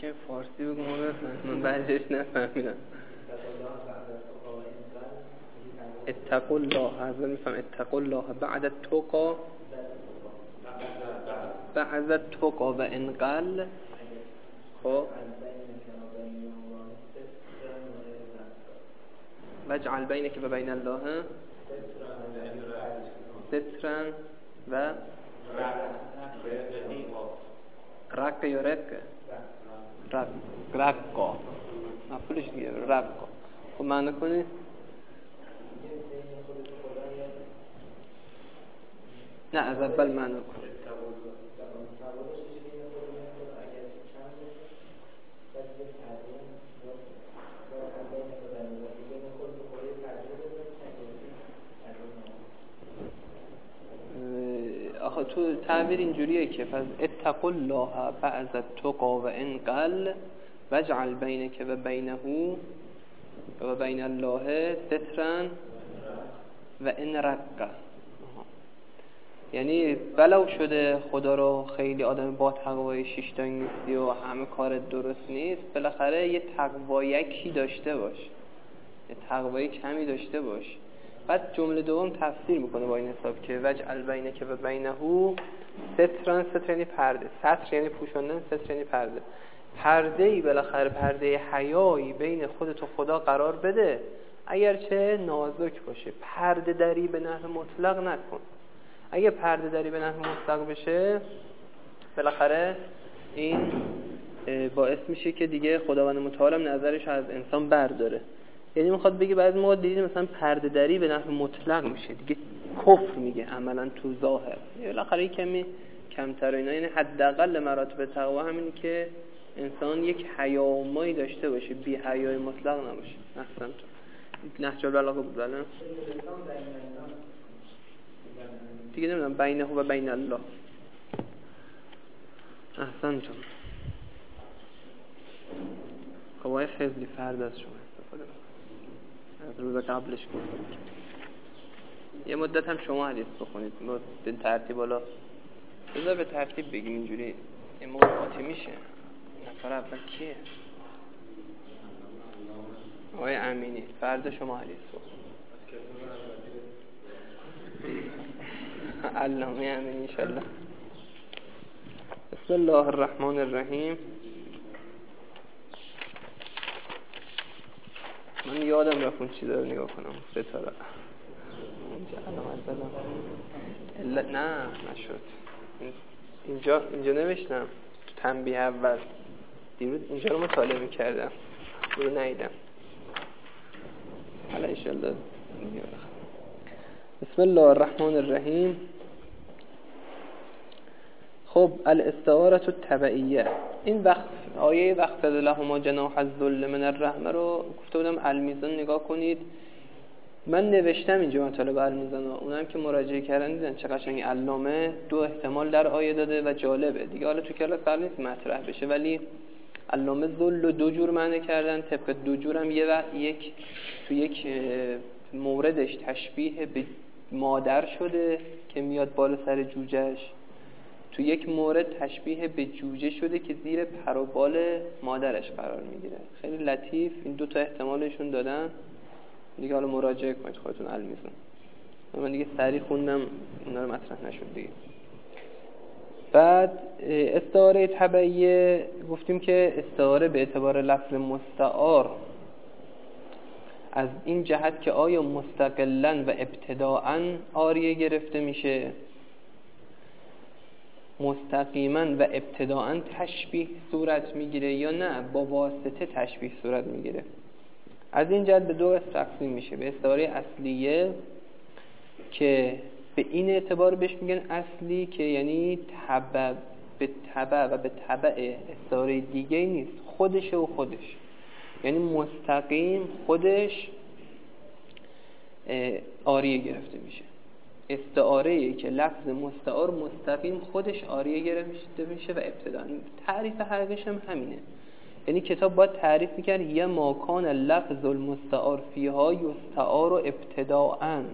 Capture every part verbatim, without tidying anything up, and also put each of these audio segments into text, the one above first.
که فارسی بگو ما بفهم، من بعضیش نفهمیدم. اتقوا الله، حضرت میفهم اتقوا الله بعد التقا، بعد التقا و انقل. خب وجعل بینک و بین الله سترا و رق یا رق رق رقا مفعولش دیگه رقا. خب معنی کنید نه از اول معنی کن. آخه تو تعبیر اینجوریه که پس اتقوا الله بعد التقا و انقل وجعل بینک و بینه و بین الله سترا و ان رق. یعنی بلو شده خدا رو خیلی آدم با تقوای شیشتایی نیستی و همه کار درست نیست، بالاخره یه تقوا یکی داشته باش، یه تقوای کمی داشته باش. بعد جمله دوم تفسیر میکنه با این حساب که وجعل بینک و بینه سترا، ستر یعنی پرده، ستر یعنی پوشوندن، ستر یعنی پرده. پرده ای بالاخره پرده حیایی بین خودت و خدا قرار بده، اگرچه نازک باشه. پرده دری به نحو مطلق نکن. اگه پرده دری به نحو مطلق بشه بالاخره این باعث میشه که دیگه خداوند متعال هم نظرش از انسان برداره. یعنی میخواد بگه بعضی موقع دیدیم مثلا پرده دری به نحو مطلق میشه دیگه کفر میگه عملا تو ظاهر، بالاخره کمی کمتر اینا. یعنی حداقل مراتب تقوا همین که انسان یک حیامایی داشته باشه، بی حیای مطلق نباشه. احسن تو نهج البلاغه بود بله دیگه نمیدونم بینه و بین الله. احسن تو قواعد خیلی فرد از شما استفاده بکنید، از روز قبلش کنید. یه مدت هم شما حدیث بخونید به ترتیب. حالا بذار به ترتیب بگیم اینجوری این موقع قاطی میشه. نفر اول کیه؟ آقای امینی. فردا شما حدیث بخونید. علامه امینی انشالله. بسم الله الرحمن الرحیم. من یادم رفت اون چیزا رو نگاه کنم. ستاره اینجا علامت زدم. علت نه نشد. اینجا اینجا نوشتم تو تنبیه اول. دیروز اینجا رو مطالعه می‌کردم. رو ندیدم. حالا ان شاء الله. بسم الله الرحمن الرحیم. خب الاستعاره التبعیه. این وقت آیه وقت لهما جناح الذل من الرحمه رو گفته بودم المیزان نگاه کنید. من نوشتم اینجا مطالب المیزان ها، اونم که مراجعه کردن دیدن چه قشنگ علامه دو احتمال در آیه داده و جالبه دیگه. حالا تو کلاس قرار نیست مطرح بشه، ولی علامه ذل رو دو جور معنی کردن. طبق دو جورم یه وقت یک تو یک موردش تشبیه به مادر شده که میاد بالا سر جوجهش، تو یک مورد تشبیه به جوجه شده که زیر پر و بال مادرش قرار میگیره. خیلی لطیف این دو تا احتمالشون دادن دیگه. حالا مراجعه کنید خودتون المیزان. من دیگه سریع خوندم اینا رو مطرح نشد دیگه. بعد استعاره تبعیه گفتیم که استعاره به اعتبار لفظ مستعار از این جهت که آیا مستقلاً و ابتداءً آریه گرفته میشه، مستقیما و ابتداءً تشبیه صورت میگیره، یا نه با واسطه تشبیه صورت میگیره. از این جهت به دو تقسیم میشه. به استعاره اصلیه که به این اعتبار بهش میگن اصلی که یعنی تبع به تبع و به تبع استعاره دیگه نیست، خودشه و خودش، یعنی مستقیم خودش آریه گرفته میشه. استعاره که لفظ مستعار مستقیم خودش آریه گرفته میشه و ابتداء. تعریف حقیقیش هم همینه. یعنی کتاب باید تعریف میکرد یه ماکان لفظ المستعار فیها یستعار ابتداءً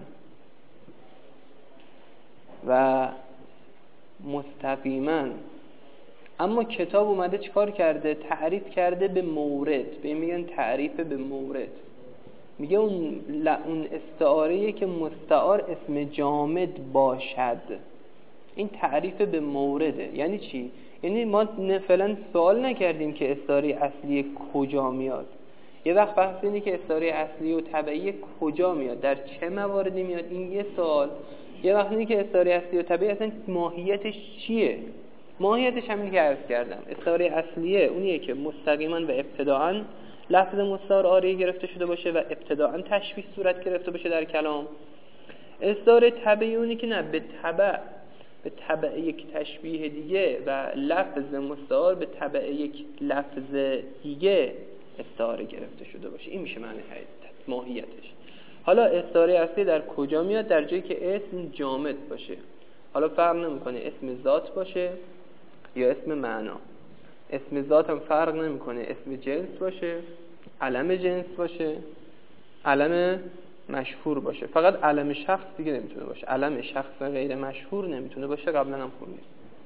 و مستقیما اما کتاب اومده چیکار کرده؟ تعریف کرده به مورد. به این میگن تعریف به مورد. میگه اون اون استعاره که مستعار اسم جامد باشد، این تعریف به مورده. یعنی چی؟ یعنی ما فعلا سوال نکردیم که استعاره اصلی کجا میاد. یه وقت بحث اینه که استعاره اصلی و تبعی کجا میاد، در چه مواردی میاد، این یه سوال. یه وقت اینه که استعاره اصلی و تبعی اصلا ماهیتش چیه. ماهیتش همین که عرض کردم، استعاره اصلیه اونیه که مستقیما و ابتداعا لفظ مستعار آری گرفته شده باشه و ابتداعا تشبیه صورت گرفته باشه در کلام. استعاره تبعی اونی که نه به تبع به تبع یک تشبیه دیگه و لفظ مستعار به تبع یک لفظ دیگه استعاره گرفته شده باشه. این میشه معنی ماهیتش. حالا استعاره اصلی در کجا میاد؟ در جایی که اسم جامد باشه. حالا فرق نمیکنه اسم ذات باشه یا اسم معنا. اسم ذات هم فرق نمیکنه اسم جنس باشه، علم جنس باشه، علم مشهور باشه. فقط علم شخص دیگه نمیتونه باشه. علم شخص غیر مشهور نمیتونه باشه. قبلا هم خوندیم.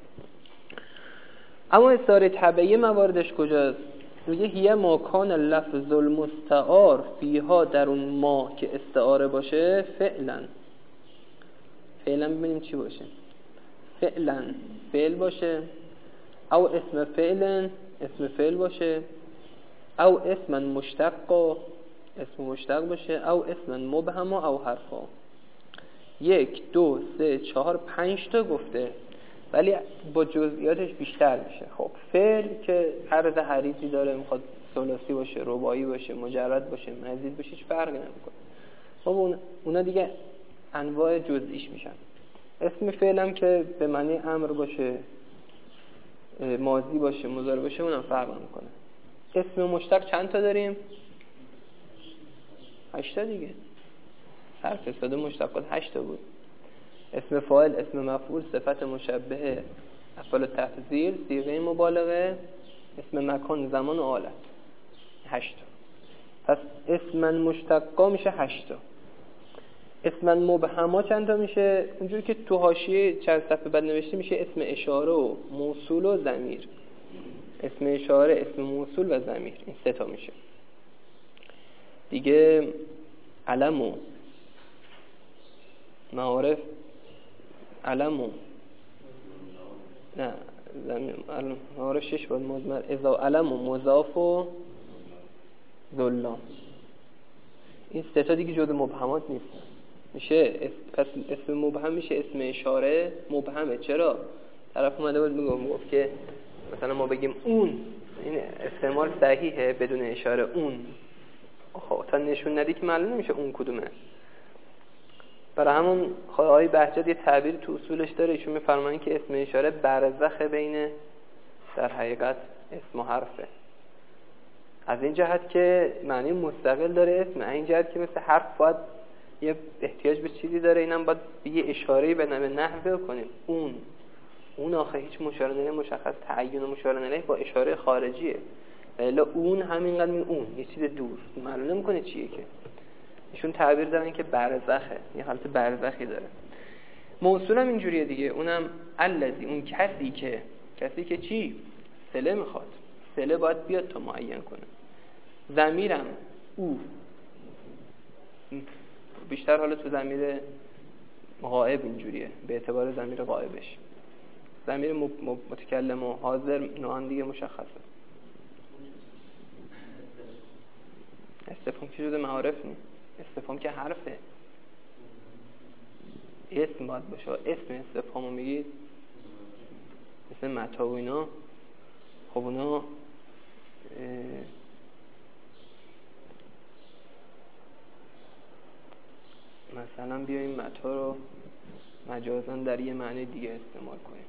اما استعاره تبعی مواردش کجاست؟ میگه هیه ما کان لفظ المستعار فیها، در اون ما که استعاره باشه، فعلا. فعلا ببینیم چی باشه. فعلا فعل باشه، او اسم فعل اسم فعل باشه، او اسم مشتق اسم مشتق باشه، او اسم مبهم او حرفا. یک دو سه چهار پنج تا گفته، ولی با جزئیاتش بیشتر میشه. خب فعل که عرض حریفی داره، میخواد ثلاثی باشه، رباعی باشه، مجرد باشه، مزید باشه، هیچ فرقی نمیکنه. خب اونا دیگه انواع جزئیش میشن. اسم فعل هم که به معنی امر باشه، ماضی باشه، مضارع باشه، اونم فرق نمیکنه. اسم مشتق چند تا داریم؟ هشت تا دیگه. حرف استفاده مشتقات هشت تا بود. اسم فاعل، اسم مفعول، صفت مشبهه، افعال تفضیل، صیغه مبالغه، اسم مکان، زمان و حالت. هشت تا. پس اسم مشتقا میشه هشت تا. اسم مبهما چند تا میشه؟ اونجوری که تو حاشیه چند صفحه بعد نوشته میشه اسم اشاره و موصول و ضمیر. اسم اشاره، اسم موصول و ضمیر، این سه تا میشه. دیگه علم و معارف، علم و نه ضمیر، معارف شش بود، مضمر، اذا علم و مضاف و ذلام. این سه تا دیگه جزء مبهمات نیست. میشه پس اسم مبهم میشه اسم اشاره مبهمه. چرا؟ طرف اومده بود میگم گفت که مثلا ما بگیم اون، این استعمال صحیحه بدون اشاره اون. خب تا نشون ندی که معلوم نمیشه اون کدومه. برای همون آقای بهجت یه تعبیر تو اصولش داره، ایشون میفرمایند که اسم اشاره برزخ بین در حقیقت اسم و حرفه. از این جهت که معنی مستقل داره اسم، این جهت که مثل حرف باید یه احتیاج به چیزی داره، اینم باید یه اشاره‌ای به نحوه کنیم. اون اون آخه هیچ مشاره الیه مشخص تعیین مشاره الیه با اشاره خارجیه. الا اون همینقدر می اون یه چیز دور معلوم نمی‌کنه چیه که. ایشون تعبیر دارن که برزخه، یه حالت برزخی داره. موصول هم اینجوریه دیگه، اونم الذی، اون کسی که کسی که چی؟ صله میخواد. صله باید بیاد تا معین کنه. ضمیرم او، بیشتر حالا تو ضمیر غائب اینجوریه به اعتبار ضمیر غائبش. ضمیر متکلم و حاضر نوعان دیگه مشخصه. استفهام که جزء معارف نیست. استفهام که حرفه، اسم باید باشه. اسم استفهامو میگید مثل متا و اینا. خب اونا مثلا بیاییم متا رو مجازاً در یه معنی دیگه استعمال کنیم.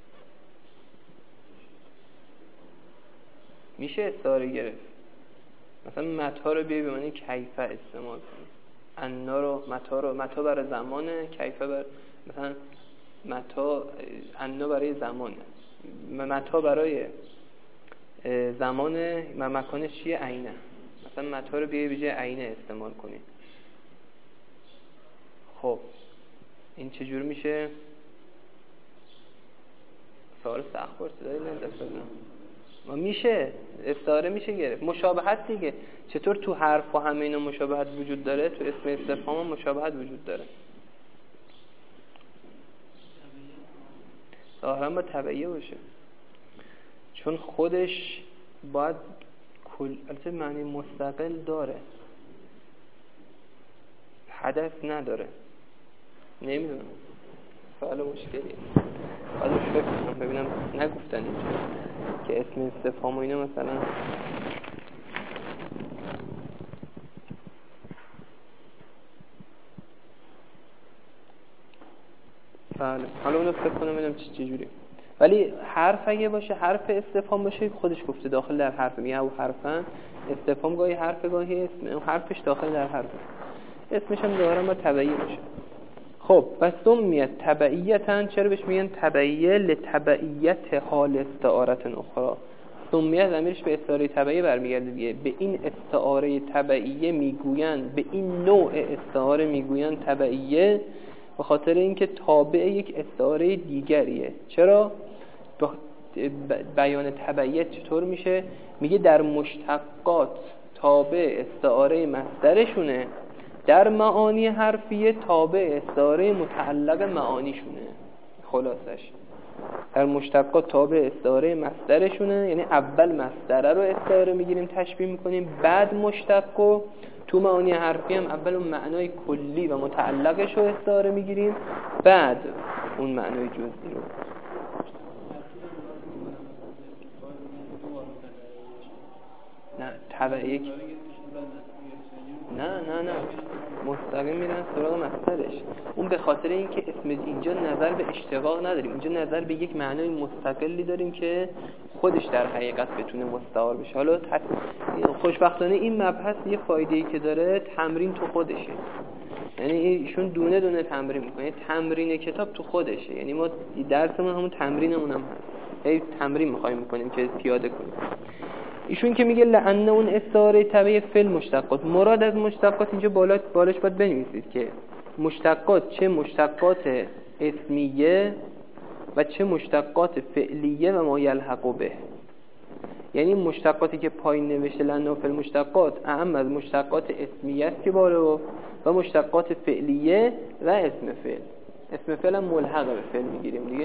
میشه استعاره گرفت. مثلا متا رو بیایی به معنی کیفه استعمال کنیم. انا رو متا رو متا برای زمانه، کیفه بر مثلا متا انا برای زمانه، متا برای زمانه و مکانش چیه؟ عینه. مثلا متا رو بیایی به جای عینه استعمال کنیم. خب این چجور میشه؟ سوال سخت پرسیدی نه ما میشه استعاره میشه گرفت. مشابهت دیگه، چطور تو حرف و همه اینا مشابهت وجود داره، تو اسم استفهام هم مشابهت وجود داره. ظاهرا با تبعیه باشه، چون خودش باید کل البته معنی مستقل داره، هدف نداره. نمیدونم، سوال مشکلی باید روش فکر کنم ببینم نگفتن اینجا که اسم استفهام و اینا مثلا بله حالا اونو فکر کنم ببینم چه چجوری. ولی حرف اگه باشه، حرف استفهام باشه، خودش گفته داخل در حرف، میگه او حرفن استفهام گاهی حرف گاهی اسم، اون حرفش داخل در حرف، اسمش هم داره ما تبعیه باشه. خب و سمیت تبعیتن، چرا بهش میگن تبعیه؟ لتبعیت حال استعارت اخرى. سمیت ضمیرش به استعاره تبعیه برمیگرده دیگه. به این استعاره تبعیه میگوین، به این نوع استعاره میگوین تبعیه، به خاطر اینکه تابع یک استعاره دیگریه. چرا؟ بیان تبعیت چطور میشه؟ میگه در مشتقات تابع استعاره مصدرشونه، در معانی حرفیه تابع استعاره متعلق معانیشونه. خلاصش در مشتقات تابع استعاره مصدرشونه، یعنی اول مصدره رو استعاره میگیریم تشبیه میکنیم، بعد مشتقو. تو معانی حرفی هم اول اون معنای کلی و متعلقش رو استعاره میگیریم، بعد اون معنای جزئی رو. نه تبعیه نه نه نه مستقیم میرن سراغ مصدرش. اون به خاطر اینکه اسم اینجا نظر به اشتقاق نداریم، اینجا نظر به یک معنای مستقلی داریم که خودش در حقیقت بتونه مستعار بشه. حالا خوشبختانه این مبحث یه فایده‌ای که داره، تمرین تو خودشه. یعنی ایشون دونه دونه تمرین میکنه، تمرین کتاب تو خودشه. یعنی ما درسمون همون تمرینمون هم هست، هی تمرین می‌خوایم میکنیم که پیاده کنیم. ایشون که میگه لعن اون استعاره تبع فعل مشتقات، مراد از مشتقات اینجا بالا بالاش باید بنویسید که مشتقات چه مشتقات اسمیه و چه مشتقات فعلیه و ما یلحق به. یعنی مشتقاتی که پایین نوشته لعن فعل مشتقات اعم از مشتقات اسمیه است که بالا، و مشتقات فعلیه و اسم فعل. اسم فعل هم ملحق به فعل میگیریم دیگه.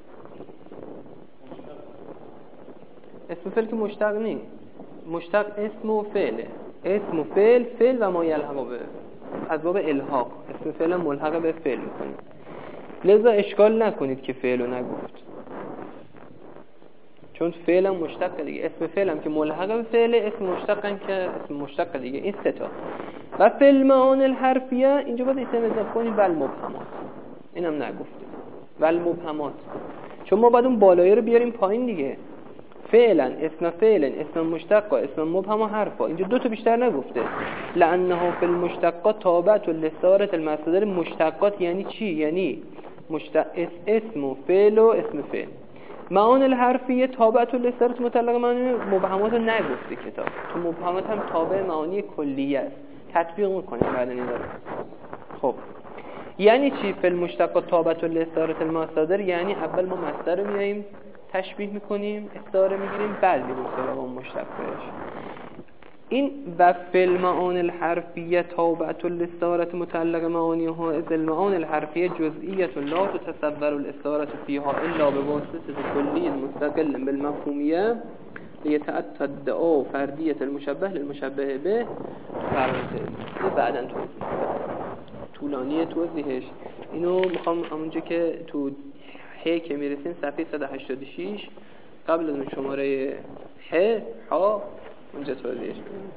اسم فعل که مشتق نیست، مشتق اسم و فعله، اسم و فعل، فعل و ما یلحق به، از باب الحاق اسم فعل ملحق به فعل میکنیم. لذا اشکال نکنید که فعل رو نگفت، چون فعل هم مشتق دیگه. اسم فعل هم که ملحق به فعله، اسم مشتق هم که اسم مشتق دیگه. این سه تا. و فعل معان الحرفیه اینجا باید اسم اضافه کنید ول مبهمات، اینم نگفتیم ول مبهمات، چون ما باید اون بالایی رو بیاریم پایین دیگه. فعلا اسم فعلا اسم مشتق اسم مبهم و حرفا، اینجا دو تا بیشتر نگفته. لانه فی المشتقات تابعه للصارة المصدر. مشتقات یعنی چی؟ یعنی مشتق اسم و فعل و اسم فعل. معان الحرفیه تابعه للصارة متعلق معانی مبهمات رو نگفته کتاب. تو مبهمات هم تابع معانی کلیه است، تطبیق میکنیم بعد این داره. خب یعنی چی فی المشتقات تابعه للصارة المصدر؟ یعنی اول ما مصدر رو میایم تشبیه میکنیم، استعاره میگیریم، بعد میریم سراغ اون مشتقش. این و فی المعان الحرفیه تابعه للاستعاره متعلق معانیها، از المعان الحرفیه جزئیه لا تتصور الاستعاره فيها الا بواسطه کلی مستقل بالمفهومیه لیتأتی ادعاء فردیه المشبه للمشبه به. فرض بعداً توضیح طولانی توضیحش. اینو میخوام همونجا که تو ه که میرسیم صفحه صد و هشتاد و شش قبل از اون شماره ه ها اونجا توضیحش کنیم.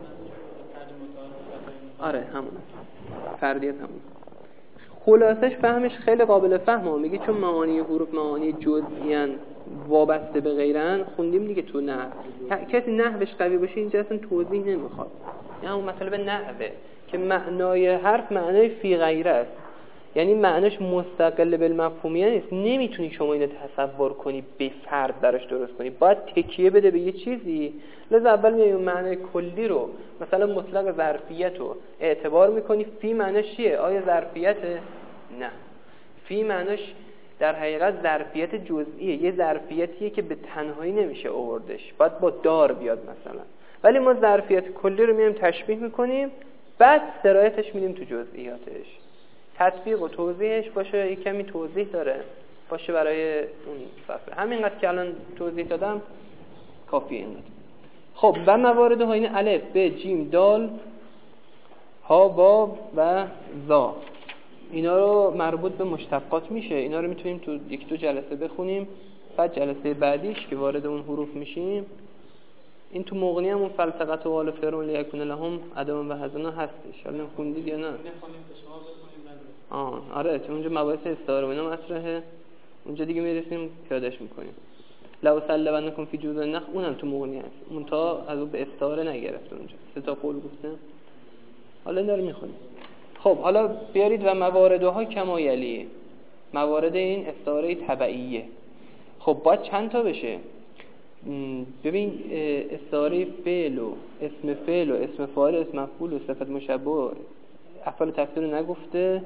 آره همون فردیت همون. خلاصش فهمش خیلی قابل فهمه. میگه چون معانی حروف معانی جزئیاً وابسته به غیرن، خوندیم دیگه تو نحو. کسی نحوش قوی باشه اینجا اصلا توضیح نمیخواد. یعنی اون مطلب نحوه که معنای حرف معنای فی غیره است، یعنی معناش مستقل بالمفهومیه نیست. نمیتونی شما اینو تصور کنی به فرد براش درست کنی، باید تکیه بده به یه چیزی. لذا اول میای اون معنای کلی رو، مثلا مطلق ظرفیت رو اعتبار میکنی. فی معناش چیه؟ آیا ظرفیته؟ نه. فی معناش در حقیقت ظرفیت جزئیه، یه ظرفیتیه که به تنهایی نمیشه آوردش، باید با دار بیاد مثلا. ولی ما ظرفیت کلی رو میایم تشبیه میکنیم، بعد سرایتش میدیم تو جزئیاتش. تطبیق و توضیحش باشه، یک کمی توضیح داره باشه برای اون صفحه. همینقدر که الان توضیح دادم کافیه اینقدر. خب و موارد ها این الف ب جیم دال ها با و ذا، اینا رو مربوط به مشتقات میشه. اینا رو میتونیم تو یک دو جلسه بخونیم، بعد جلسه بعدیش که وارد اون حروف میشیم. این تو مغنی هم اون فلسقت و وال فرعون لیکون لهم ادم و حزنا هستش. حالا خوندید یا نه؟ نخونیم که شما بخونیم نداره. آه آره، چون اونجا مباحث استعاره و اینا مطرحه، اونجا دیگه میرسیم پیادهش میکنیم. لو سلبنکم فی جوز النخل، اونم تو مغنی هست، منتها از اون به استعاره نگرفت اونجا، سه تا قول گفتم. حالا این رو میخونیم. خب حالا بیارید و مواردها کما یلی، موارد این استعاره تبعیه. خب باید چند تا بشه؟ ببین استعاره فعل و اسم فعل و اسم فاعل، اسم مفعول و صفت مشبه، افعال تفسیر رو نگفته،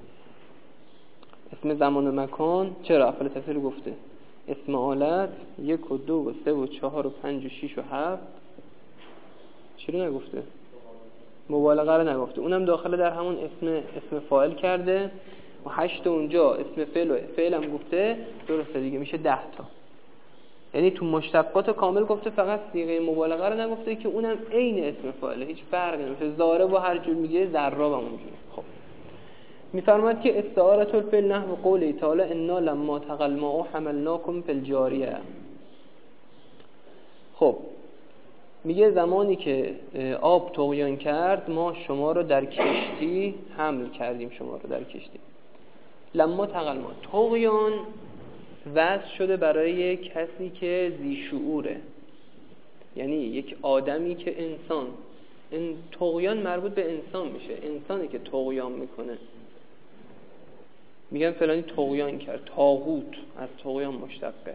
اسم زمان و مکان چرا افعال تفسیر رو گفته، اسم آلت یک و دو و سه و چهار و پنج و شیش و هفت چرا نگفته؟ مبالغه رو نگفته، اونم داخل در همون اسم اسم فاعل کرده و هشت اونجا اسم فعل و فعل هم گفته، درسته دیگه میشه ده تا. یعنی تو مشتقات کامل گفته، فقط صیغه مبالغه رو نگفته که اونم عین اسم فاعله، هیچ فرقی نمیشه، ضارب و هر جور میگه ضرب هم اونجوری. خب میفرماد که استعاره الفعل نحو قوله تعالی انا لما طغى الماء حملناكم في الجاریه. خب میگه زمانی که آب طغیان کرد ما شما رو در کشتی حمل کردیم، شما رو در کشتی. لما طغى الماء، طغیان وضع شده برای کسی که ذی شعوره، یعنی یک آدمی که انسان، این طغیان مربوط به انسان میشه، انسانی که طغیان میکنه. میگن فلانی طغیان کرد، طاغوت از طغیان مشتقه.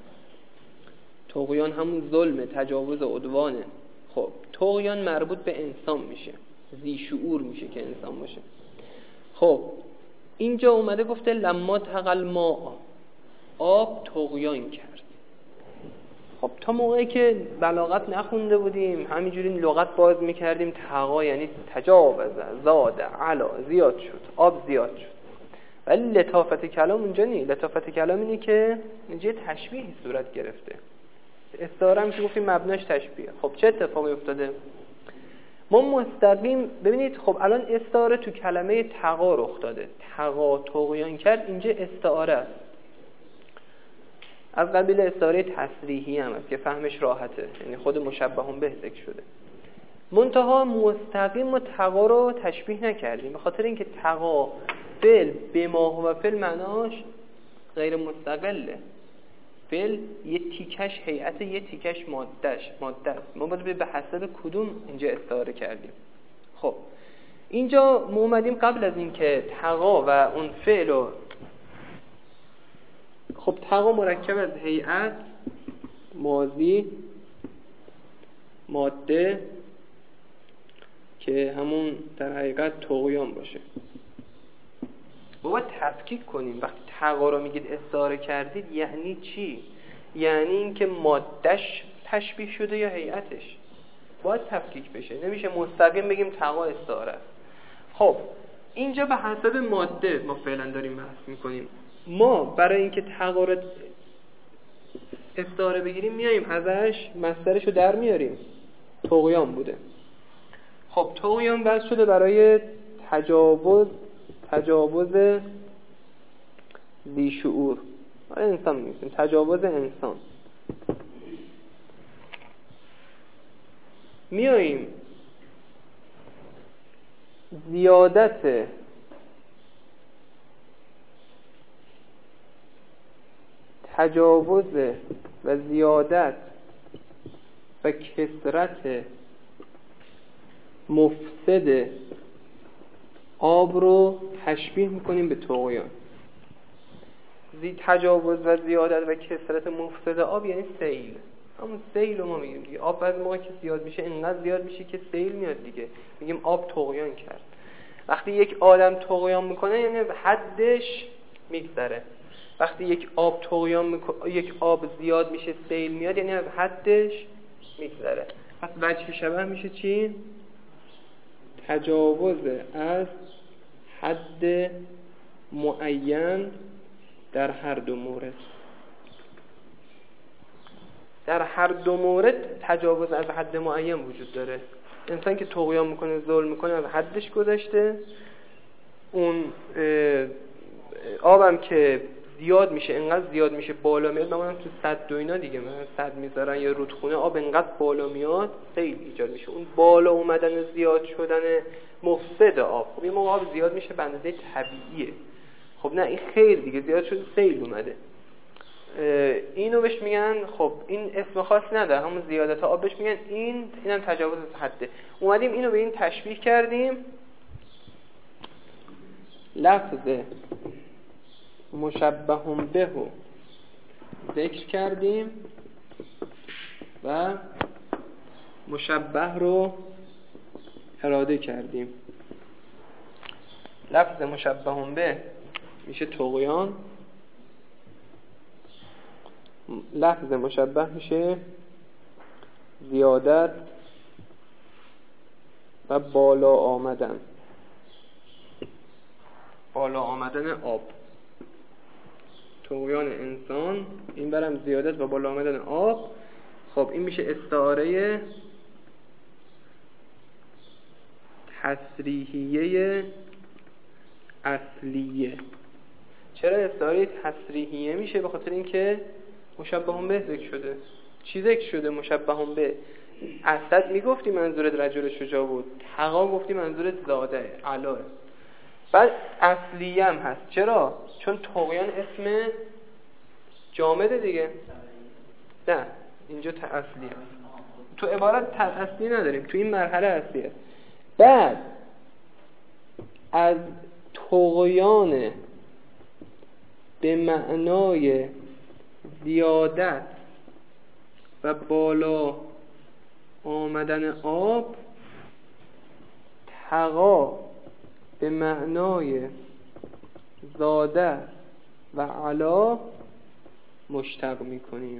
طغیان همون ظلم، تجاوز و عدوانه. خب طغیان مربوط به انسان میشه، ذی شعور میشه که انسان باشه. خب اینجا اومده گفته لما طغى الماء، آب طغیان کرد. خب تا موقعی که بلاغت نخونده بودیم همینجوری لغت باز میکردیم، طغا یعنی تجاوز، زاد، علا، زیاد شد، آب زیاد شد. ولی لطافت کلام اونجا نی. لطافت کلام اینه که اینجا تشبیهی صورت گرفته. استعاره هم که گفتیم مبناش تشبیه. خب چه اتفاقی افتاده؟ ما مستقیم ببینید، خب الان استعاره تو کلمه طغا رخ داده، طغا طغیان کرد، اینجا استعاره است از قبیل استعاره تصریحی هم است که فهمش راحته، یعنی خود مشبهون به ذکر شده. منتها مستقیم و طغا رو تشبیه نکردیم، به خاطر اینکه طغا فعل به ما هو فعل معناش غیر مستقله. فعل یه تیکش هیئت، یه تیکش مادهش ماده است. ما باید به حسب کدوم اینجا استعاره کردیم. خب اینجا ما اومدیم قبل از این که طغا و اون فعل و خب طغا مرکب از هیئت، ماضی، ماده که همون در حقیقت طغیان باشه. باید تفکیک کنیم. وقتی طغا رو میگید استعاره کردید یعنی چی؟ یعنی اینکه مادهش تشبیه شده یا هیئتش؟ باید تفکیک بشه، نمیشه مستقیم بگیم طغا استعاره است. خب اینجا به حسب ماده ما فعلا داریم بحث میکنیم. ما برای اینکه طغا رو استعاره بگیریم میایم ازش مصدرش رو در میاریم، طغیان بوده. خب طغیان بس شده برای تجاوز، تجاوز ذی شعور، برای انسان میگیم تجاوز انسان. میاییم زیادت تجاوز و زیادت و کثرت مفسد آب رو تشبیه میکنیم به طغیان. زی تجاوز و زیادت و کثرت مفسد آب یعنی سیل، همون سیل رو ما میگیم دیگه. آب بعضی موقع که زیاد میشه اینقدر زیاد میشه که سیل میاد دیگه، میگیم آب طغیان کرد. وقتی یک آدم طغیان میکنه یعنی حدش میگذره. وقتی یک آب طغیان میکنه، یک آب زیاد میشه سیل میاد، یعنی از حدش میگذره. پس وجه شبه میشه چی؟ تجاوز از حد معین در هر دو مورد. در هر دو مورد تجاوز از حد معین وجود داره. انسان که طغیان میکنه، ظلم میکنه، از حدش گذشته. اون آبم که زیاد میشه، انقدر زیاد میشه بالا میاد، معمولا تو سد و اینا دیگه، مثلا سد میذارن یا رودخونه، آب انقدر بالا میاد سیل ایجاد میشه. اون بالا اومدن زیاد شدن مفسد آب. خب این موقع آب زیاد میشه به اندازه طبیعیه. خب نه، این خیلی دیگه زیاد شده، سیل اومده. اینو بهش میگن، خب این اسم خاصی نداره، همون زیادت آب بهش میگن این اینم تجاوز از حده. اومدیم اینو به این تشبیه کردیم، لفظ مشبه به ذکر کردیم و مشبه رو اراده کردیم. لفظ مشبه به میشه طغیان، لفظ مشبه میشه زیادت و بالا آمدن، بالا آمدن آب. طغیان انسان، این برم زیادت و بالا آمدن آب. خب این میشه استعاره تصریحیه اصلیه. چرا استعاره تصریحیه میشه؟ به خاطر اینکه مشبه به ذکر شده. چی ذکر شده؟ مشبه به. اسد میگفتی منظورت رجل شجاع بود، حقا گفتی منظورت زاده علاه. بعد اصلیه هم هست. چرا؟ چون طغیان اسم جامده دیگه. نه اینجا اصلیه، تو عبارت اصلی نداریم، تو این مرحله اصلیه. بعد از طغیان به معنای زیادت و بالا آمدن آب، تقا به معنای زاده و علا مشتق میکنیم.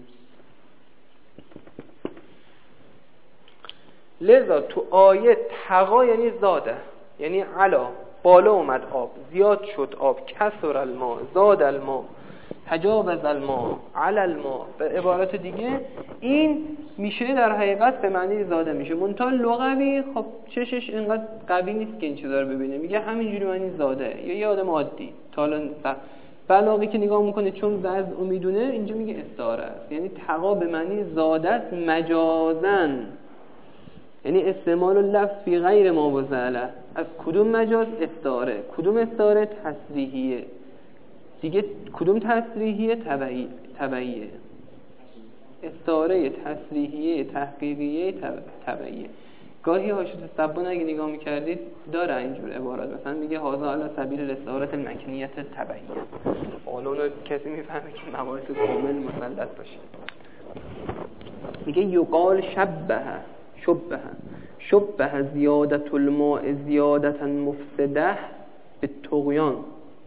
لذا تو آیه تقا یعنی زاده، یعنی علا، بالا اومد آب، زیاد شد آب، کثر الماء، زاد الماء، تجاوز الماء، علی الماء. به عبارت دیگه این میشه در حقیقت به معنی زاده میشه. منتها لغوی خب چشش اینقدر قوی نیست که این چیزا رو ببینه، میگه همینجوری معنی زاده، یا یه آدم عادی. تا الان بلاغی که نگاه میکنه چون وضع رو میدونه، اینجا میگه استعاره است، یعنی تقا به معنی زاده است مجازن، یعنی استعمال لفظ فی غیر ما وضع. از کدوم مجاز؟ استعاره. کدوم استعاره؟ تصریحیه دیگه. کدوم تصریحیه؟ تبعی تبعیه. استعاره تصریحیه تحقیقیه تبعیه. گاهی حاشیه السبان اگه نگاه میکردید داره اینجور عبارات، مثلا میگه هذا علی سبیل الاستعاره المکنیه تبعیه. حالا اون کسی میفهمه که مباحث کامل مسلط باشه. میگه یقال شبه شبه شبه زیادت الماء زیادتا مفسده به طغیان.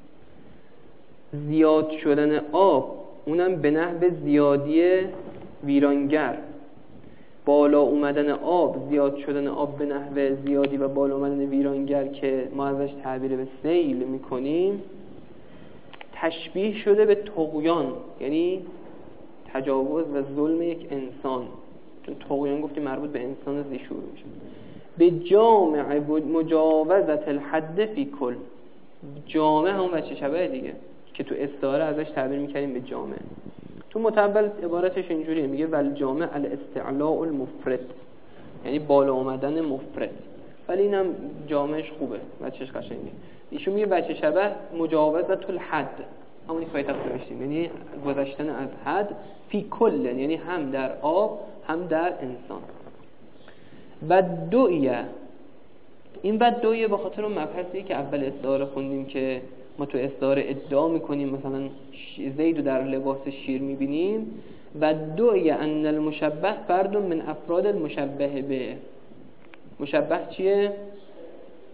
زیاد شدن آب اونم به نحو زیادی ویرانگر. بالا اومدن آب، زیاد شدن آب به نحو زیادی و بالا اومدن ویرانگر که ما ازش تعبیر به سیل میکنیم، تشبیه شده به طغیان، یعنی تجاوز و ظلم یک انسان. چون طغیان گفتیم مربوط به انسان زی شروع میشه. به جامع مجاوزت الحد فی کل. جامع همون بچه شبه دیگه که تو استعاره ازش تعبیر میکنیم به جامع. تو متول عبارتش اینجوریه، میگه ول جامع الاستعلاء المفرد، یعنی بالا اومدن مفرد. ولی اینم جامعش خوبه، بچهش قشنگه. ایشون میگه بچه شبه مجاوزت الحد، همونی که پایتخت نوشتیم، یعنی گذشتن از حد فی کل، یعنی هم در آب هم در انسان. و دویه، این بد دویه به خاطر اون مبحثی که اول استعاره خوندیم که ما تو استعاره ادعا میکنیم مثلا زیدو در لباس شیر میبینیم. و دویه ان المشبه فرد من افراد المشبه به. مشبه چیه؟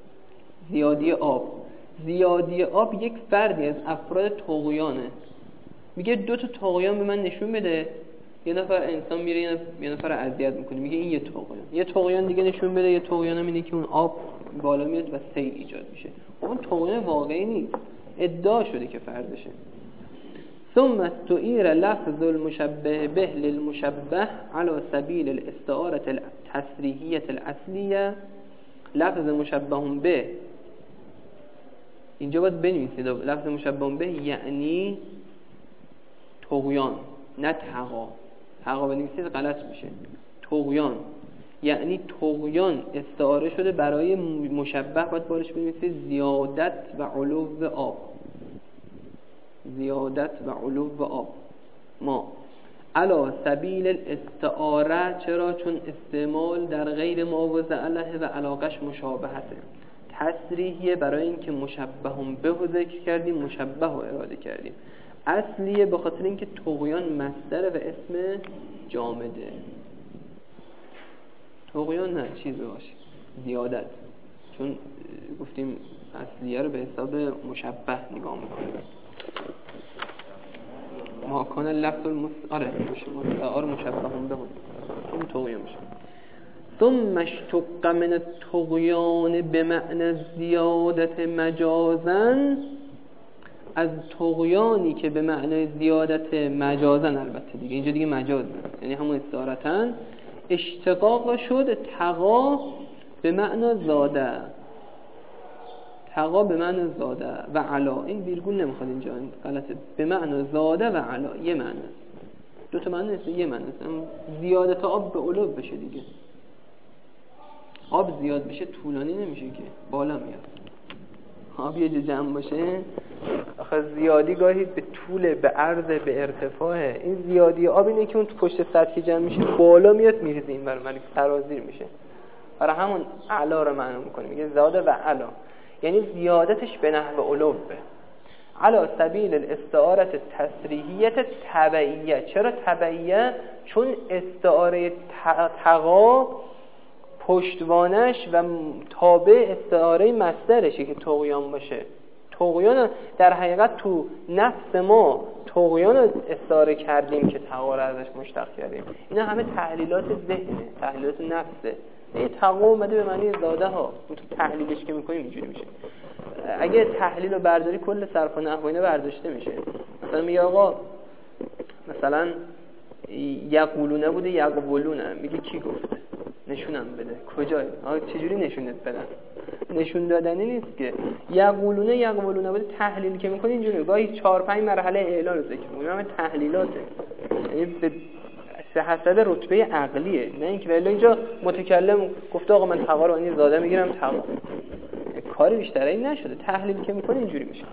زیادی آب. زیادی آب یک فردی از افراد طغیانه. میگه دو تا طغیان به من نشون بده. یه نفر انسان میره یه نفر رو اذیت میکنه، میگه این یه طغیان. یه طغیان دیگه نشون بده، یه طغیان هم اینه که اون آب بالا میاد و سیل ایجاد میشه. اون طغیان واقعی نیست، ادعا شده که فرضشه. ثم استعیر لفظ المشبه به للمشبه على سبیل الاستعاره التصریحیه الاصلیه. لفظ مشبه به اینجا باید بنویسید، لفظ مشبه به یعنی طغیان، نه تقا. تقا بنویسید غلط میشه. طغیان یعنی طغیان استعاره شده برای مشبه، باید بارش بنویسید زیادت و علو آب. زیادت و علو آب ما علا سبیل الاستعاره. چرا؟ چون استعمال در غیر ما و زعله و علاقش مشابهته. تصریحیه برای این که مشبه هم به رو ذکر کردیم، مشبه رو اراده کردیم. اصلیه به خاطر این که طغیان مصدر و اسم جامده. طغیان نه چیز باشه زیادت، چون گفتیم اصلیه رو به حساب مشبه نگاه میکنیم. ما کان لفظ المس آره مستعار مشبه هم به اون طغیان میشه. ثم اشتق من الطغیان به معنی زیادت مجازا. از طغیانی که به معنی زیادت مجازا، البته دیگه اینجا دیگه مجاز نیست، یعنی همون استعارتاً اشتقاق شد تقا به معنی زاده. تقا به معنی زاده و علا. این ویرگول نمیخواد اینجا، این غلطه. به معنی زاده و علا یه معنی است، دو تا معنی است، یه معنی است. زیادت آب به علو بشه دیگه. آب زیاد بشه طولانی نمیشه که بالا میاد. آب یه جا جمع باشه، آخه زیادی گاهی به طول، به عرض، به ارتفاع. این زیادی آب اینه که اون تو پشت سطحی جمع میشه بالا میاد میریزه این برای ملک سرازیر میشه. برای همون علا رو معنی میکنه، میگه زاده و علا، یعنی زیادتش به نحو علوه. علا سبیل الاستعاره تصریحیت تبعیه. چرا تبعیه؟ چون استعاره تقا پشتوانش و تابع استعاره مصدرشه که طغیان باشه. طغیان در حقیقت تو نفس ما طغیان رو استعاره کردیم که تقا رو ازش مشتق کردیم. اینا همه تحلیلات ذهنه، تحلیلات نفسه. این تقا اومده به معنی زاده ها، تو تحلیلش که میکنیم اینجوری میشه. اگه تحلیل رو برداری کل صرف و نحو اینا برداشته میشه. مثلا میگه آقا مثلا یقولونه بوده یقولونه، میگه کی گفته؟ نشونم بده. کجای؟ آقا چجوری نشونت بدن؟ نشون دادنی نیست که. یقولونه یقولونه بوده، تحلیل که میکنی اینجوری گاهی چهار پنج مرحله اعلان رو ذکر میکنیم، همه تحلیلاته، یعنی به حسب رتبه عقلیه، نه اینکه ولی اینجا متکلم گفته آقا من تقا رو این زاده میگیرم تقا. کاری بیشتر این نشده، تحلیل که میکنی اینجوری میشه.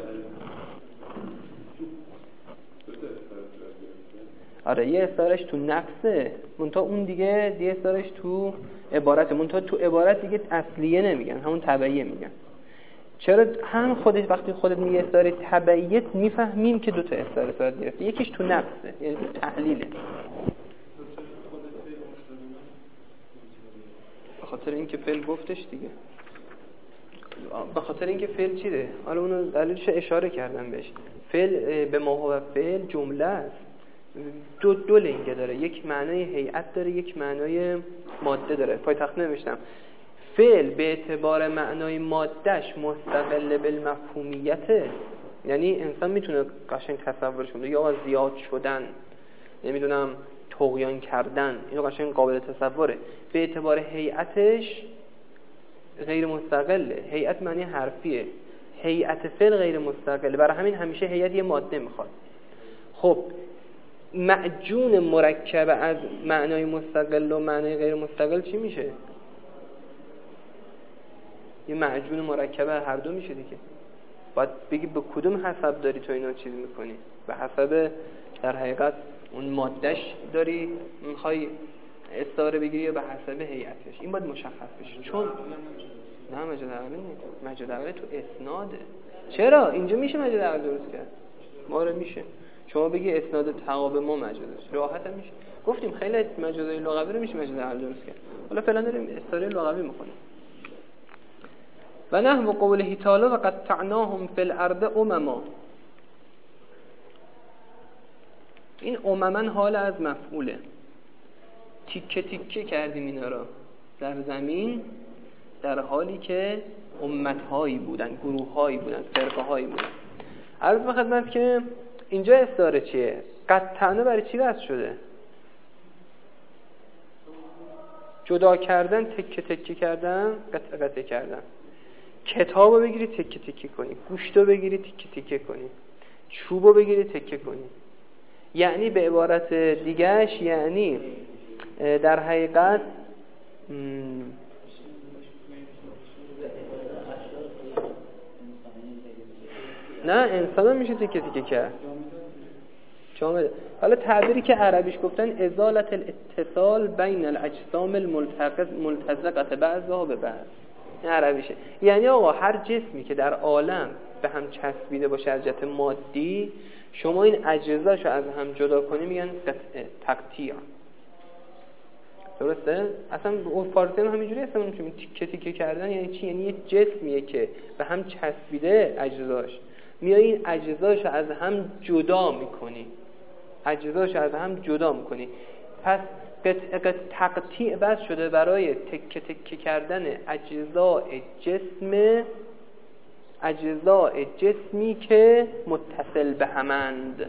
آره یه استعارش تو نفسه، منتها اون دیگه یه استعارش تو عبارته، منتها تو عبارت دیگه اصلیه نمیگن، همون تبعیه میگن. چرا؟ هم خودش وقتی خودت میگه استعاره تبعیت میفهمیم که دو تا استعاره صورت گرفته، یکیش تو نفسه یعنی تو تحلیله. به خاطر اینکه فعل گفتش دیگه، به خاطر اینکه فعل چیه؟ حالا اونو دلیلش اشاره کردم بهش. فعل به ما هو فعل جمله است، دو دو لنگه داره، یک معنای هیئت داره، یک معنای ماده داره. پایتخت نوشتم فعل به اعتبار معنای مادهش مستقل بالمفهومیته، یعنی انسان میتونه قشنگ تصورش کنه، یا زیاد شدن، نمیدونم طغیان کردن، اینو قشنگ قابل تصوره. به اعتبار هیئتش غیر مستقله. هیئت معنی حرفیه، هیئت فعل غیر مستقله، برای همین همیشه هیئت یه ماده میخواد. خب معجون مرکب از معنای مستقل و معنای غیر مستقل چی میشه؟ یه معجون مرکب هر دو میشه دیگه. باید بگی به کدوم حسب داری تو اینو چیز میکنی، به حسب در حقیقت اون مادهش داری میخوای استعاره بگیری یا به حسب هیئتش. این باید مشخص بشه. چون نه مجاز عقلی نیست، مجاز عقلی تو اسناده. چرا؟ اینجا میشه مجاز عقلی درست کرد، ما رو میشه شما بگی اسناد تقابل ما مجازش راحت هم میشه. گفتیم خیلی مجازای لغوی رو میشه مجاز عقلی درست کرد. حالا فعلا داریم استعاره لغوی میخونیم. و نحو قوله تعالی و قطعناهم فی الارض امما. این اممن حال از مفعوله، تیکه تیکه کردیم اینا را در زمین در حالی که امتهایی بودن، گروههایی بودن، فرقه هایی بودن. عرض به خدمت که اینجا استعاره چیه؟ قطعنه برای چی وضع شده؟ جدا کردن، تکه تکه کردن، قطعه قطعه کردن. کتابو بگیری تکه تکه کنی، گوشتو بگیری تکه تکه کنی، چوبو بگیری تکه کنی. یعنی به عبارت دیگهش یعنی در حقیقت نه انسان هم میشه تکه تکه کرد. جامده. حالا تعبیری که عربیش گفتن ازالت الاتصال بین الاجسام الملتزقه بعضها به بعض، این عربیشه. یعنی آقا هر جسمی که در عالم به هم چسبیده باشه از جهت مادی، شما این اجزاشو از هم جدا کنی میگن تقطیع. درسته؟ اصلا اون فارسی هم همینجوری استفاده میشه، تیکه تیکه کردن یعنی چی؟ یعنی یه جسمیه که به هم چسبیده اجزاش، میای این اجزاشو از هم جدا میکنی، اجزاشو از هم جدا میکنی. پس تقطیع بس شده برای تکه تکه کردن اجزاء جسم، اجزاء جسمی که متصل به همند.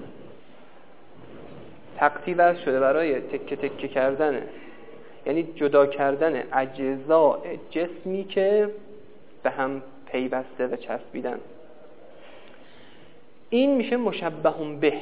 تقطیع بس شده برای تکه تکه کردن، یعنی جدا کردن اجزاء جسمی که به هم پیوسته و چسبیدن. این میشه مشبه به.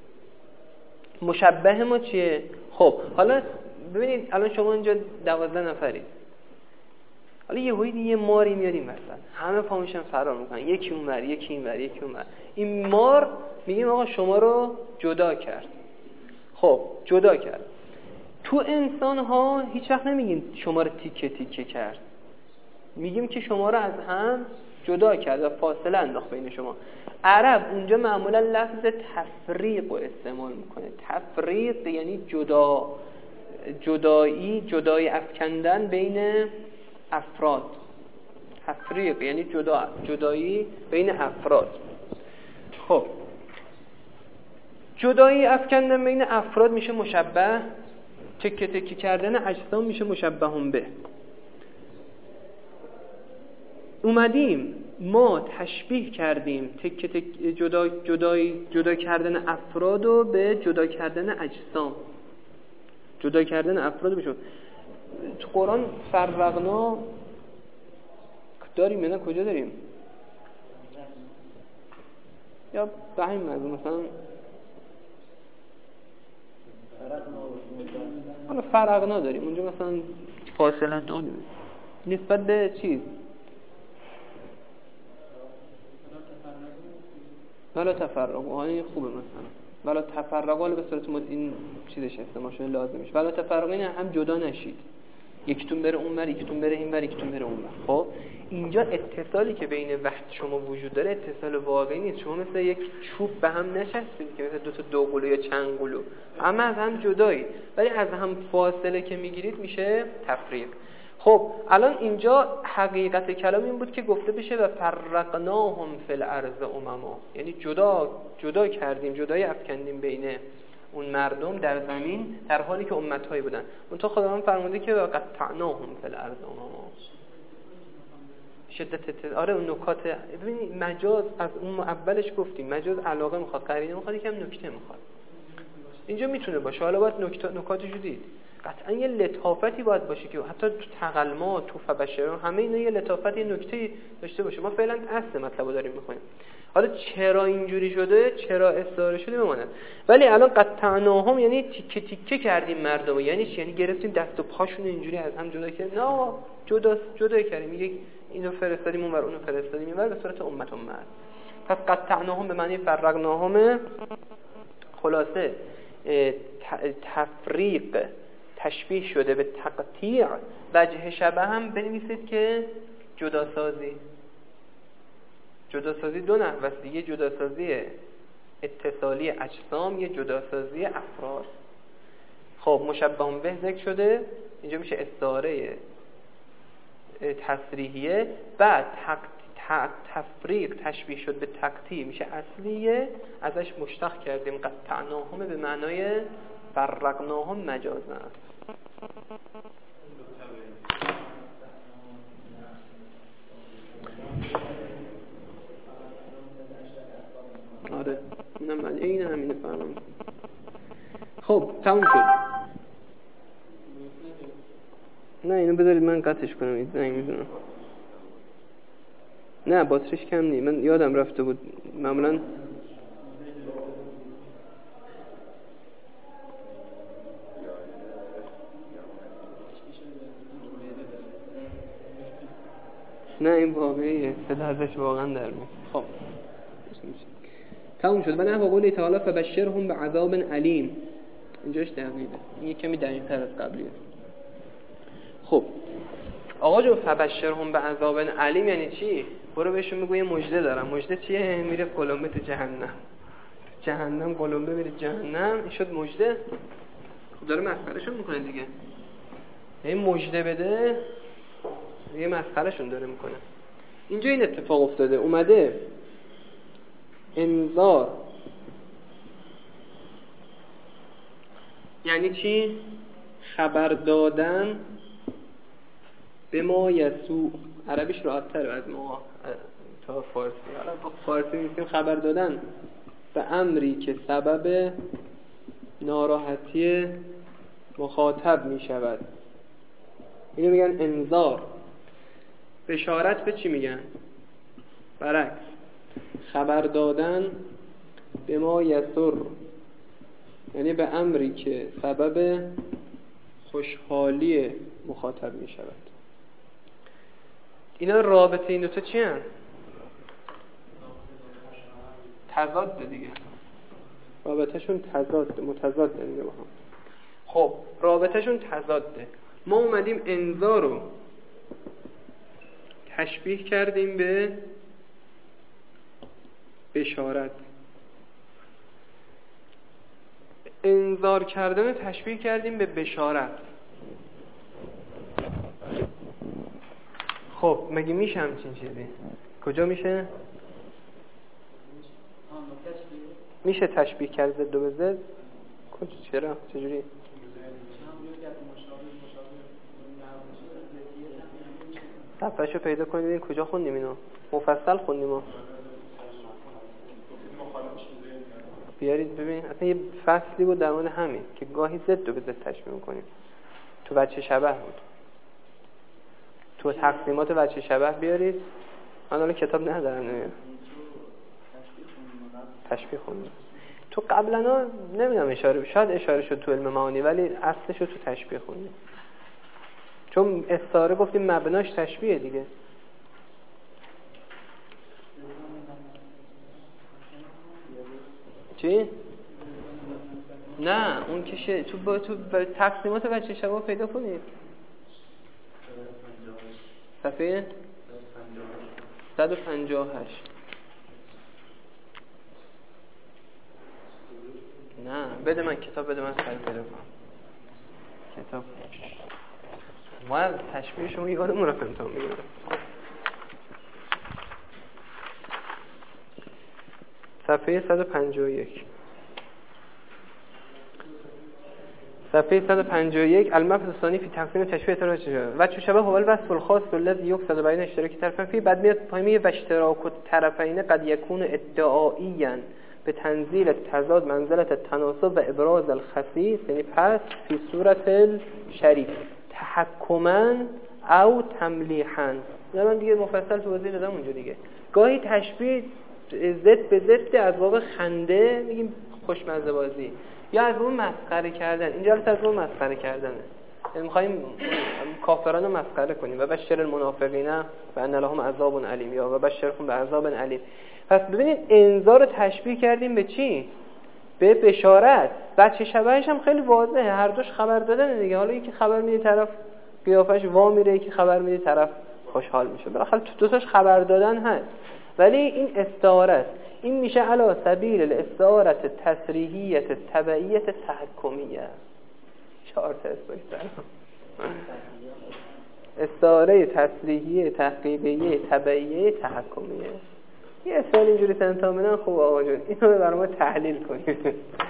مشبه ما چیه؟ خب حالا ببینید الان شما اینجا دوازده نفرید، حالا یه هایی یه ماری میادیم مثلا همه پامیشن فرار میکنن، یکی اونور یکی اینور یکی اونور. این مار میگیم آقا شما رو جدا کرد. خب جدا کرد. تو انسان ها هیچ وقت نمیگیم شما رو تیکه تیکه کرد، میگیم که شما رو از هم جدا کرد و فاصله انداخت بین شما. عرب اونجا معمولا لفظ تفریق رو استعمال میکنه. تفریق یعنی جدا، جدایی، جدایی افکندن بین افراد. تفریق یعنی جدا، جدایی بین افراد. خب جدایی افکندن بین افراد میشه مشبه، تکه تکه کردن اجسام میشه مشبه هم به. اومدیم ما تشبیه کردیم تکه تکه جدا جدایی جدا کردن افراد رو به جدا کردن اجسام. جدا کردن افراد بشون. تو قرآن فرقنا داریم نه کجا داریم؟ یا به همین موضوع مثلا حالا فرقنا داریم اونجا مثلا فاصله داریم نسبت به چیز ولا تفرقوا. این خوبه مثلا ولا تفرقوا به صورت مد این چیزش استعمال شده لازمش. ولا تفرقین هم جدا نشید، یکیتون بره اونور یکیتون بره اینور یکیتون بره اونور. خب اینجا اتصالی که بین وحد شما وجود داره اتصال واقعی نیست. شما مثل یک چوب به هم نشستید که مثل دو تا دوقلو یا چند قلو، اما از هم جدایی، ولی از هم فاصله که میگیرید میشه تفریق. خب الان اینجا حقیقت کلام این بود که گفته بشه و فرقناهم فی الارض امما، یعنی جدا جدا کردیم، جدای افکندیم بین اون مردم در زمین در حالی که امت‌هایی بودن. اون تو خداوند فرموده که قطعناهم فی الارض امما. شدت آره اون نکات. ببینید مجاز از اون اولش گفتیم مجاز علاقه میخواد، قرینه میخواد، یکم نکته میخواد. اینجا میتونه باشه، حالا باید نکات نکاتش رو دید. قطعا یه لطافتی باید باشه که حتی تو تقلمات تو فبشر همه اینا یه لطافت، یه نکته داشته باشه. ما فعلا اصل مطلبو داریم میخونیم. حالا چرا اینجوری شده، چرا استعاره شده بماند. ولی الان قطعناهم یعنی تیکه تیکه کردیم مردم. یعنی چی؟ یعنی گرفتیم دست و پاشون اینجوری از هم جدا کردیم. نه جدا جدا کردیم، میگه اینو فرستادیم اونور اونو فرستادیم اینور به صورت امت امت. پس قطعناهم به معنی فرقناهم. خلاصه تفریق تشبیه شده به تقطیع. وجه شبه هم بنویسید که جداسازی. جداسازی دو نحو است دیگه، جداسازی اتصالی اجسام، یه جداسازی افراد. خب مشبه به ذکر شده، اینجا میشه استعاره تصریحیه. بعد تفریق تشبیه شد به تقطیع میشه اصلیه، ازش مشتق کردیم قطعناهم به معنای فرقناهم مجازا است. آره اینم من این همینه فهمم. خب تموم شد. نه اینو بذارید من قطعش کنم، این زنگ میزنم. نه باتریش کم نی، من یادم رفته بود معمولا. نه این واقعیه، صدا ازش واقعا در میاد. خب تموم شد. و نه قولی تعالی فبشرهم بعذاب علیم، اینجاش دقیقه، این کمی دقیق تر از قبلیه. خب آقا جو فبشرهم بعذاب علیم یعنی چی؟ برو بهشون بگو یه مژده دارم. مژده چیه؟ میره قلمبه تو جهنم، جهنم قلمبه میره جهنم، این شد مژده. خب داره مسخرهشون میکنه دیگه، این مژده بده یه مسخرهشون داره میکنه. اینجا این اتفاق افتاده، اومده انذار یعنی چی؟ خبر دادن به ما یسوع. عربیش راحت‌تره از ما تا فارسی. حالا با فارسی میگیم خبر دادن به امری که سبب ناراحتی مخاطب میشود، اینو میگن انذار. بشارت به چی میگن؟ برعکس، خبر دادن به ما یسر یعنی به امری که سبب خوشحالی مخاطب می شود. اینا رابطه این دوتا چی هن؟ تضاد دیگه، رابطه شون تضاد، متضاد دیگه با هم. خب رابطه شون تضاده. ما اومدیم انذار رو تشبیه کردیم به بشارت، انذار کردن تشبیه کردیم به بشارت. خب مگه میشه همچین چیزی؟ کجا میشه؟ میشه تشبیه کرد زد و به زد؟ کجا؟ چرا؟ چجوری؟ صفحه‌شو پیدا کنید ببین کجا خوندیم اینو. مفصل خوندیم ها. بیارید ببین اصلا یه فصلی بود در مورد همین که گاهی ضد و به ضد تشبیه می‌کنیم. تو بچه شبه بود. تو تقسیمات بچه شبه بیارید. من حالا کتاب ندارم نمیدونم. تشبیه خوندیم. تو قبلا نمیدونم اشاره شاید اشاره شد تو علم معانی ولی اصلش رو تو تشبیه خوندیم. چون استعاره گفتیم مبناش تشبیه دیگه. چی؟ نه اون کشه تو با تو با تقسیمات بچه شبا پیدا کنید. صفحه صد و پنجاه و هشت. نه بده من کتاب، بده من سر پیدا کنم کتاب. ما از تشبیه شما یادمون رفت امتحان میگیرم. صفحه صد و پنجاه و یک. صفحه صد و پنجاه و یک المبحث الثانی فی تقسیم تشبیه اعتراض شده و چه شبه هو الوصف الخاص الذي يقصد بین اشتراک طرفین فی. بعد میاد پایین و اشتراک الطرفین قد یکون ادعائیا به تنزیل تضاد منزلت التناسب و ابراز الخصیص، یعنی پس فی صورت الشریف تحکما او تملیحا. من دیگه مفصل توضیح دادم اونجا دیگه. گاهی تشبیه ضد به ضد از باب خنده میگیم خوشمزه بازی، یا از اون مسخره کردن. اینجا از اون مسخره کردنه، یعنی می‌خوایم کافران رو مسخره کنیم. و بشر المنافقین و ان لهم عذاب علیم، یا و بشرهم بعذاب علیم. پس ببینید انذار رو تشبیه کردیم به چی؟ به بشارت. بچه شبهش هم خیلی واضحه، هر دوش خبر دادن دیگه. حالا یکی خبر میده طرف قیافش وا میره، یکی خبر میده طرف خوشحال میشه. بالاخره تو دو تاش خبر دادن هست، ولی این استعاره است. این میشه علی سبیل الاستعاره تصریحیه تبعیه تحکمیه. چهار تا اسم استعاره تصریحیه، تحقیقیه، تبعیه، تحکمیه. یه سال اینجوری تنتامنا خوب آقا جون اینو برای ما تحلیل کنید.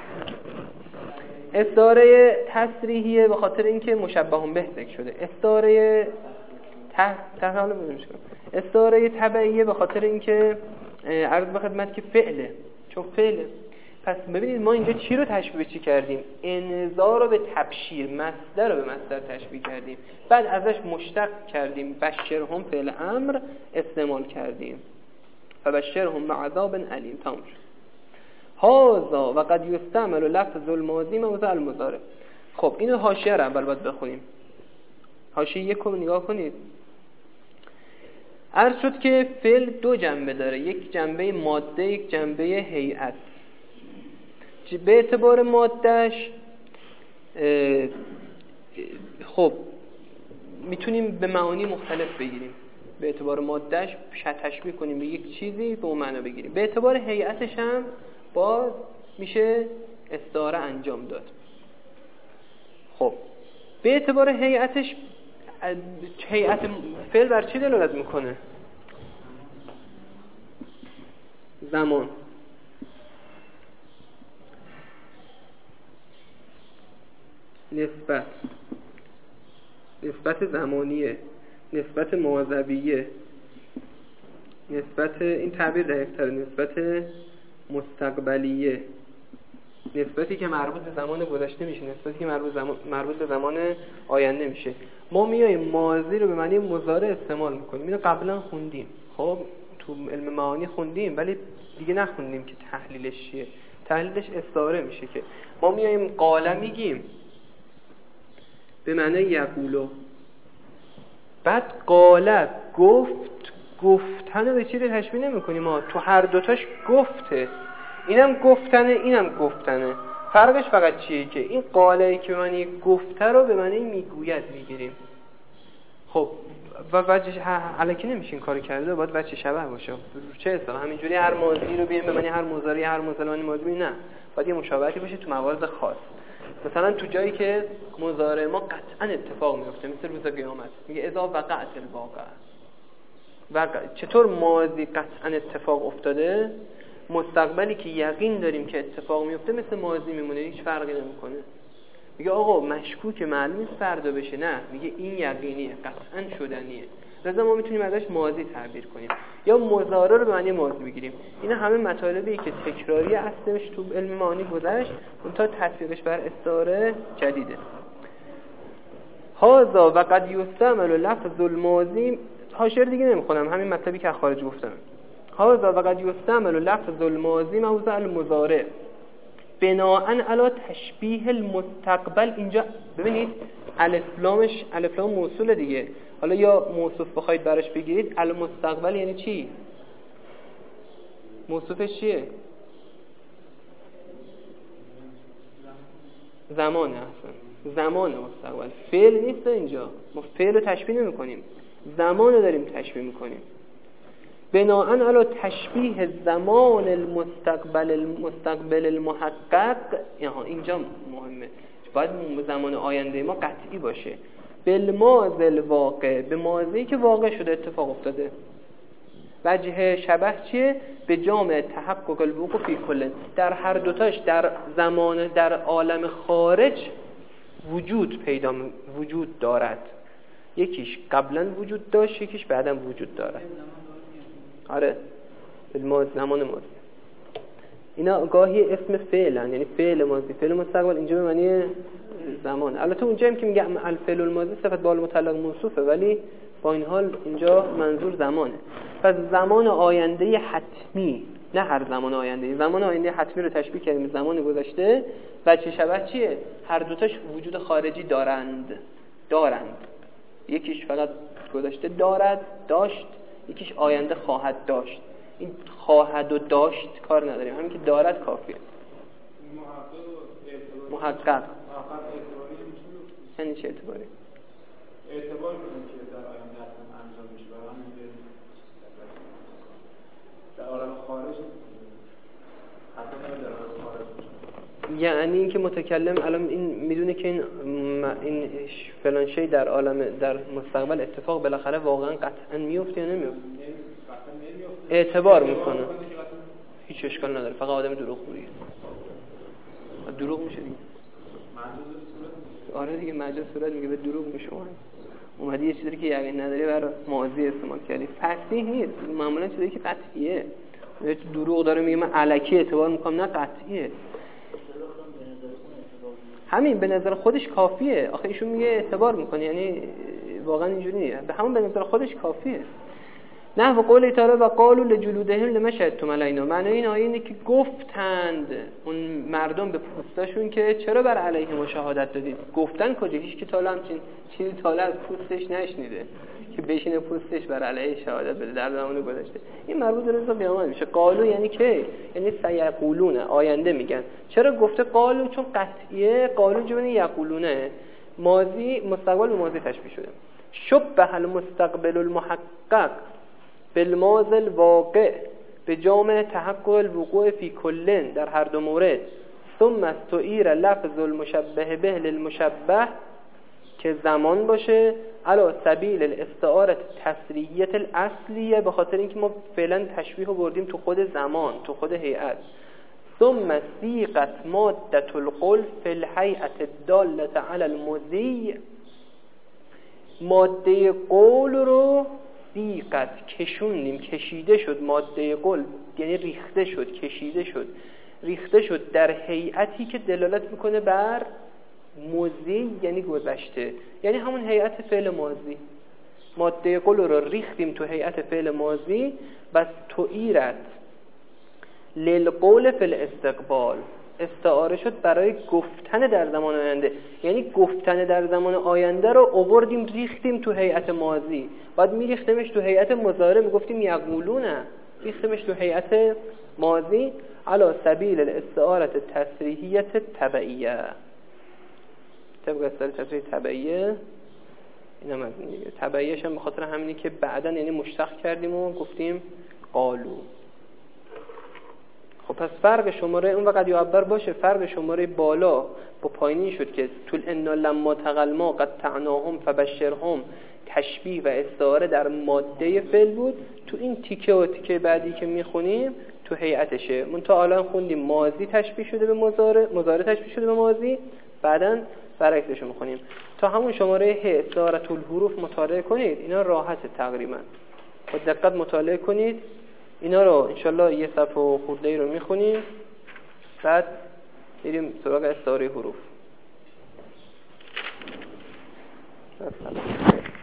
استعاره تصریحیه به خاطر اینکه مشبه به ذکر شده. استعاره تحقیقی ببینش کنم. استعاره تبعیه به خاطر اینکه عرض به خدمت که فعله، چون فعله. پس ببینید ما اینجا چی رو تشبیه چی کردیم؟ انذار رو به تبشیر، مصدر رو به مصدر تشبیه کردیم، بعد ازش مشتق کردیم بشرهم فعل امر استعمال کردیم، فبشرهم بعذاب علیم. تمام شد. هذا و قد یستعمل لفظ الماضی موضع المضارع. خب اینو حاشیه رو اول باید بخونیم. حاشیه یک رو نگاه کنید. عرض شد که فعل دو جنبه داره، یک جنبه ماده، یک جنبه هیئت. به اعتبار مادهش خب میتونیم به معانی مختلف بگیریم. به اعتبار مادهش تشبیه کنیم به یک چیزی به اون معنا بگیریم. به اعتبار هیئتش هم باز میشه استعاره انجام داد. خب به اعتبار هیئتش، هیئت فعل بر چی دلالت میکنه؟ زمان. نسبت، نسبت زمانیه، نسبت مواظبیه، نسبت این تعبیر دقیق‌تره، نسبت مستقبلیه، نسبتی که مربوط به زمان گذشته میشه، نسبتی که مربوط زمان مربوط به زمان آینده میشه. ما میایم ماضی رو به معنی مضارع استعمال میکنیم. اینو قبلا خوندیم، خب تو علم معانی خوندیم، ولی دیگه نخوندیم که تحلیلش چیه. تحلیلش استعاره میشه که ما میایم قال میگیم به معنی یقولو، بعد قال گفت، گفتن به چیزی تشبیه نمی‌کنیم. ما تو هر دوتاش گفته، اینم گفتنه اینم گفتنه. فرقش فقط چیه که این قاله که به معنی گفته رو به معنی میگوید میگیریم. خب و وجه الکی نمیشه این کارو کرده، باید وجه شبه باشه. چه حساب همینجوری هر ماضی رو بیایم به معنی هر مضارع هر مضارع ماضی، نه، باید یه مشابهتی باشه تو موارد خاص. مثلا تو جایی که مضارع ما قطعا اتفاق میفته، مثل روز قیامت، میگه اذا وقعت الواقعه. وقع چطور ماضی قطعا اتفاق افتاده، مستقبلی که یقین داریم که اتفاق میفته مثل ماضی میمونه، هیچ فرقی نمیکنه. میگه آقا مشکوک معلوم نیست فردا بشه، نه، میگه این یقینیه، قطعا شدنیه. لذا ما میتونیم ازش ماضی تعبیر کنیم یا مضارع رو به معنی ماضی بگیریم. اینا همه مطالبی که تکراری اصلش تو علم معانی گذشت، اون تا تطبیقش بر استعاره جدیده. هذا و قد یستعمل لفظ الماضی، حاشیه دیگه نمیخونم، همین مطلبی که خارج گفتم. هذا و قد یستعمل لفظ الماضی موضع المضارع بناء علی تشبیه المستقبل. اینجا ببینید الف لامش الف لام موصول دیگه. حالا یا موصوف بخواید براش بگیرید، المستقبل یعنی چی؟ موصوفش چیه؟ زمانه. اصلا زمان مستقبل فعل نیست اینجا. ما فعل رو تشبیه نمی کنیم، زمان رو داریم تشبیه می کنیم. بناء علی تشبیه زمان المستقبل المستقبل المحقق. اینجا مهمه، باید زمان آینده ما قطعی باشه. بالماضی الواقع، به ماضی که واقع شده، اتفاق افتاده. وجه شبه چیه؟ به جامع تحقق الوقوع فی کل، در هر دوتاش در زمان در عالم خارج وجود پیدا وجود دارد. یکیش قبلا وجود داشت، یکیش بعدا وجود دارد. آره بالماضی، زمان ماضی. اینا گاهی اسم فعلن، یعنی فعل ماضی، فعل مستقبل، اینجا به معنی زمان. البته اونجا هم که میگه الفعل الماضی صفت با المتعلق موصوفه، ولی با این حال اینجا منظور زمانه. پس زمان آینده حتمی، نه هر زمان آینده. زمان آینده حتمی رو تشبیه کردیم زمان گذشته. و چه شبه چیه؟ هر دوتاش وجود خارجی دارند. دارند. یکیش فقط گذشته دارد، داشت، یکیش آینده خواهد داشت. این خواهد و داشت کار نداریم، همین که دارد کافیه. محقق یعنی چه اعتباری؟ اعتبار کنیم که در آینده انجام میشه، برای همین در عالم خارج حتی در عالم خارج میشه. یعنی اینکه متکلم الان این میدونه که این این فلان شی در عالم در مستقبل اتفاق بالاخره واقعا قطعا میفته یا نمیفته، اعتبار میکنه، هیچ اشکال نداره، فقط آدم دروغگویه. دروغ میشه دیگه. آره دیگه مجاز صورت میگه به دروغ میشه. اومدی یه چیزی که یقین نداری برای ماضی استعمال کردی، فصیح نیست، معمولا چیزی که قطعیه. یه دروغ داره میگه من الکی اعتبار میکنم، نه قطعیه. همین به نظر خودش کافیه. آخه ایشون میگه اعتبار میکنه، یعنی واقعا اینجوری نیست، به همون به نظر خودش کافیه. نه و قول تعالی و قالوا لجلودهم لما شهدتم علینا، معنی این آیه اینه که گفتند اون مردم به پوستاشون که چرا بر علیه ما شهادت دادید. گفتن کجا؟ هیچ کی تا حالا همچین چیزی تا حالا از پوستش نشنیده که بشینه پوستش بر علیه شهادت بده در زمان گذشته. این مربوط به روز قیامت میشه. قالو یعنی که یعنی سیقولون، آینده میگن. چرا گفته قالو؟ چون قطعیه. قالو جمله یقولونه، ماضی مستقبل به ماضی تشبیه شده. شبه المستقبل المحقق بالماضی الواقع به جامع تحقق الوقوع فی کلن در هر دو مورد. ثم استعیر لفظ المشبه به للمشبه که زمان باشه علی سبیل الاستعاره تصریحیه الاصلیه، به خاطر اینکه ما فعلا تشبیه رو بردیم تو خود زمان، تو خود هیئت. ثم سیقت ماده القول فی الهیئه الداله علی المضی، ماده قول رو سیقت کشوندیم، کشیده شد. ماده قول یعنی ریخته شد، کشیده شد، ریخته شد در هیئتی که دلالت میکنه بر ماضی، یعنی گذشته، یعنی همون هیئت فعل ماضی. ماده قول رو ریختیم تو هیئت فعل ماضی. بس تعیرت للقول فی الاستقبال، استعاره شد برای گفتن در زمان آینده، یعنی گفتن در زمان آینده رو آوردیم ریختیم تو هیئت ماضی. بعد میریختیمش تو هیئت مضارع، میگفتیم یقولونه، ریختیمش تو هیئت ماضی علی سبیل الاستعاره تصریحیه تبعیه، طبق استعاره تصریح تبعیه. اینم از این دیگه. تبعیه‌ش هم به خاطر همینی که بعداً یعنی مشتق کردیم و گفتیم قالو. خب پس فرق شماره اون وقت یعبر باشه، فرق شماره بالا با پایینی شد که طول انا لما تقلما قد تعناهم فبشرهم تشبیه و استعاره در ماده فعل بود. تو این تیکه و تیکه بعدی که میخونیم تو هیئتشه. من تا الان خوندیم ماضی تشبیه شده به مضارع، مضارع تشبیه شده به ماضی، بعداً برعکسش رو میخونیم. تا همون شماره ه استعاره الحروف مطالعه کنید، اینا راحته تقریبا. با دقت مطالعه کنید اینا رو، انشالله یه صفحه و خرده‌ای رو میخونیم، بعد میریم سراغ استعاره حروف.